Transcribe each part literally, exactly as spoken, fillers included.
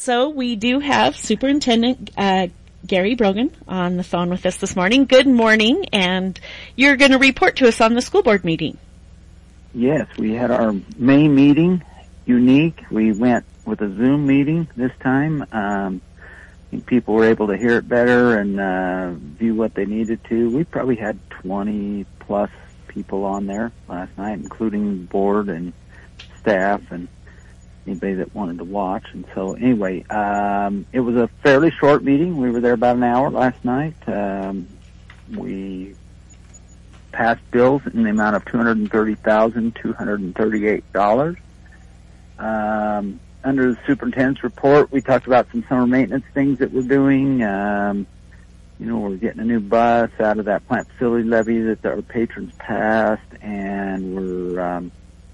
so we do have Superintendent uh, Gary Brogan on the phone with us this morning. Good morning, and you're going to report to us on the school board meeting. Yes, we had our May meeting, unique. We went with a Zoom meeting this time. Um, I think people were able to hear it better and uh, view what they needed to. We probably had twenty plus people on there last night, including board and staff and anybody that wanted to watch. And so anyway, um, it was a fairly short meeting. We were there about an hour last night. Um, we passed bills in the amount of two hundred thirty thousand two hundred thirty-eight dollars. Um, under the superintendent's report, we talked about some summer maintenance things that we're doing. Um, you know, we're getting a new bus out of that plant facility levy that our patrons passed, and we're um,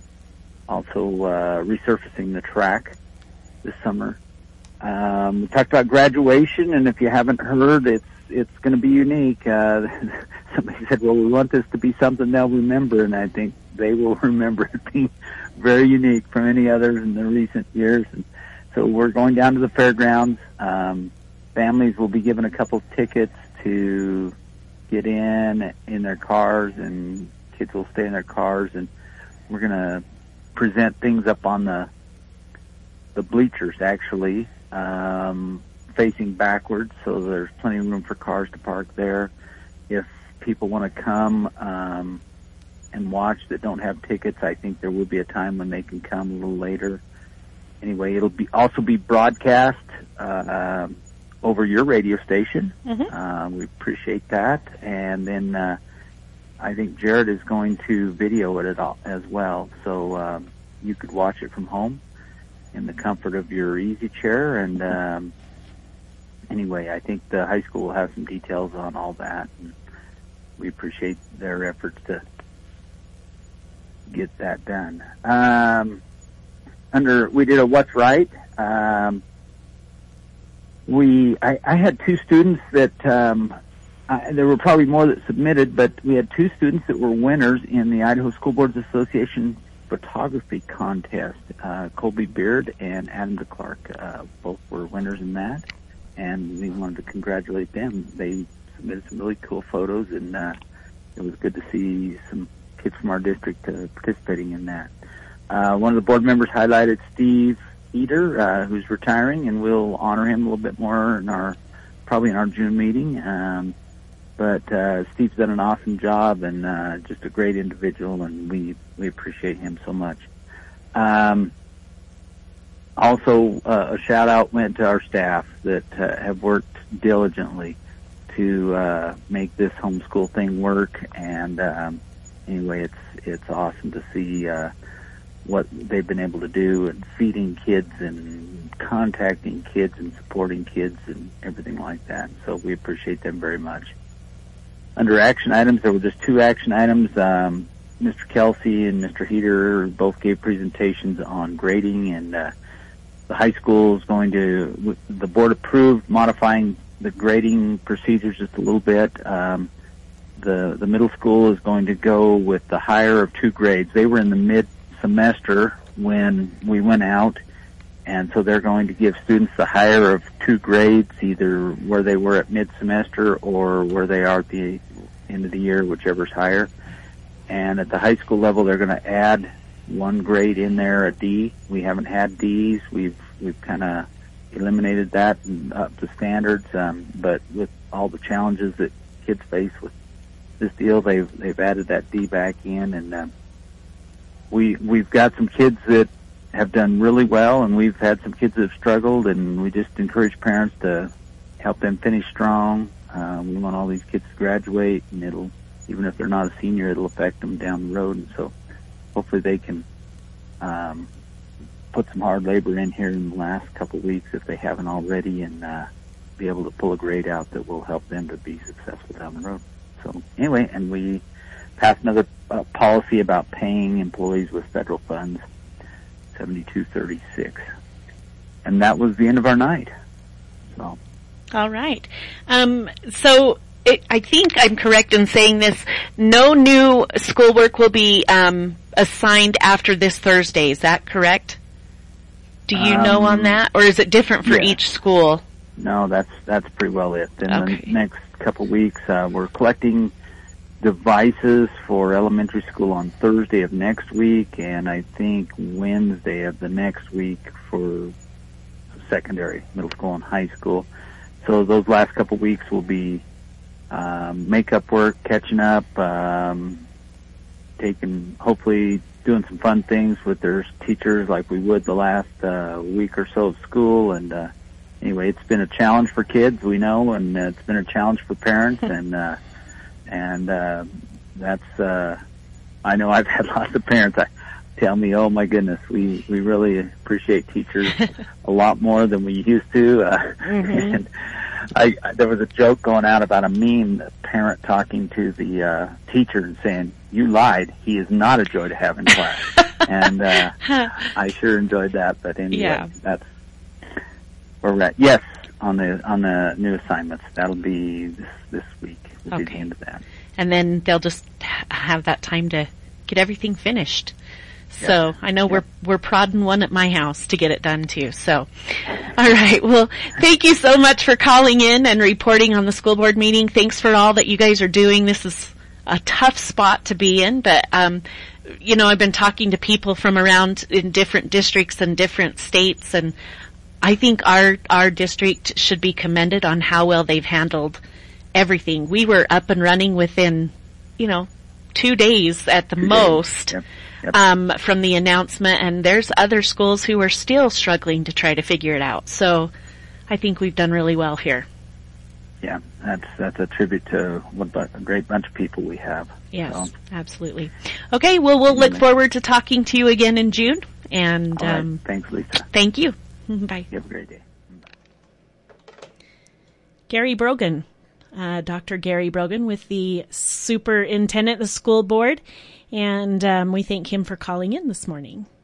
also uh, resurfacing the track this summer. Um, we talked about graduation, and if you haven't heard, it's it's going to be unique. Uh, somebody said, well, we want this to be something they'll remember, and I think they will remember it being very unique from any others in the recent years. And so we're going down to the fairgrounds. Um, families will be given a couple of tickets to get in in their cars, and kids will stay in their cars, and we're going to present things up on the the bleachers, actually, um, facing backwards, so there's plenty of room for cars to park there. If people want to come um, and watch that don't have tickets, I think there will be a time when they can come a little later. Anyway, it'll be also be broadcast uh, over your radio station. Mm-hmm. Uh, we appreciate that. And then uh, I think Jared is going to video it as well, so um, you could watch it from home in the comfort of your easy chair. And um, anyway, I think the high school will have some details on all that, and we appreciate their efforts to get that done. Um, under we did a What's Right. Um, we I, I had two students that um, I, there were probably more that submitted, but we had two students that were winners in the Idaho School Boards Association photography contest. Uh, Colby Beard and Adam DeClark uh, both were winners in that, and we wanted to congratulate them. They submitted some really cool photos, and uh, it was good to see some kids from our district uh, participating in that. Uh, one of the board members highlighted Steve Eder, uh, who's retiring, and we'll honor him a little bit more in our, probably in our June meeting. Um, but uh, Steve's done an awesome job, and uh, just a great individual, and we we appreciate him so much. Um, also, uh, a shout out went to our staff that uh, have worked diligently to uh, make this homeschool thing work. And um, anyway, it's it's awesome to see uh, what they've been able to do, and feeding kids and contacting kids and supporting kids and everything like that. So we appreciate them very much. Under action items, there were just two action items. Um, Mister Kelsey and Mister Heater both gave presentations on grading, and uh, the high school is going to, the board approved modifying the grading procedures just a little bit. Um, the the middle school is going to go with the higher of two grades. They were in the mid-semester when we went out, and so they're going to give students the higher of two grades, either where they were at mid-semester or where they are at the end of the year, whichever's higher. And at the high school level, they're going to add one grade in there, a D. We haven't had Ds. We've we've kind of eliminated that and up to standards. Um, but with all the challenges that kids face with this deal, they've they've added that D back in, and uh, we we've got some kids that have done really well, and we've had some kids that have struggled, and we just encourage parents to help them finish strong. Uh, we want all these kids to graduate, and it'll, even if they're not a senior, it'll affect them down the road. And so hopefully they can um, put some hard labor in here in the last couple of weeks if they haven't already, and uh, be able to pull a grade out that will help them to be successful down the road. So anyway, and we passed another uh, policy about paying employees with federal funds, seventy-two thirty-six. And that was the end of our night. So. All right. Um, so it, I think I'm correct in saying this. No new schoolwork will be um, assigned after this Thursday. Is that correct? Do you um, know on that, or is it different for yeah. each school? No, that's that's pretty well it. In okay. the next couple weeks, uh, we're collecting devices for elementary school on Thursday of next week, and I think Wednesday of the next week for secondary, middle school, and high school. So those last couple weeks will be um, makeup work, catching up, um, taking, hopefully doing some fun things with their teachers like we would the last uh, week or so of school. And uh, anyway, it's been a challenge for kids, we know, and uh, it's been a challenge for parents, and uh, and uh, that's, uh, I know I've had lots of parents I, tell me, oh my goodness, we, we really appreciate teachers a lot more than we used to. Uh, mm-hmm. And I, I, there was a joke going out about a meme, a parent talking to the uh, teacher and saying, "You lied. He is not a joy to have in class." And uh, I sure enjoyed that. But anyway, yeah. that's where we're at. Yes, on the on the new assignments, that'll be this this week. We'll okay. be the end of that. And then they'll just have that time to get everything finished. So yeah. I know yeah. we're we're prodding one at my house to get it done too. So, all right. Well, thank you so much for calling in and reporting on the school board meeting. Thanks for all that you guys are doing. This is a tough spot to be in, but um, you know, I've been talking to people from around in different districts and different states, and I think our our district should be commended on how well they've handled everything. We were up and running within, you know, two days at the two most. Days. Yep. Yep. Um, from the announcement, and there's other schools who are still struggling to try to figure it out. So I think we've done really well here. Yeah, that's that's a tribute to what a great bunch of people we have. Yes, so. Absolutely. Okay, well, we'll look forward to talking to you again in June. And All right. um, Thanks, Lisa. Thank you. Bye. You have a great day. Bye. Gary Brogan, uh, Doctor Gary Brogan with the superintendent of the school board. And um, we thank him for calling in this morning.